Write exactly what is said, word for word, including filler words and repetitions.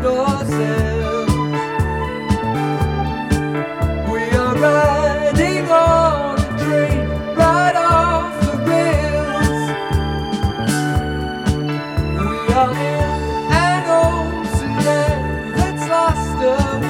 ourselves. We are riding on a train right off the rails. We are in an ocean that's lost away.